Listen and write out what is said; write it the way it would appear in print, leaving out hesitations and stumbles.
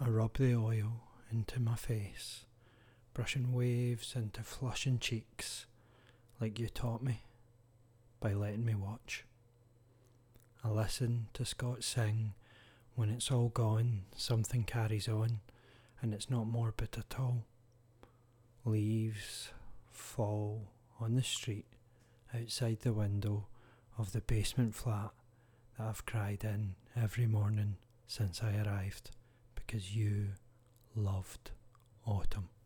I rub the oil into my face, brushing waves into flushing cheeks, like you taught me, by letting me watch. I listen to Scott sing. When it's all gone, something carries on, and it's not morbid at all. Leaves fall on the street outside the window of the basement flat that I've cried in every morning since I arrived, because you loved autumn.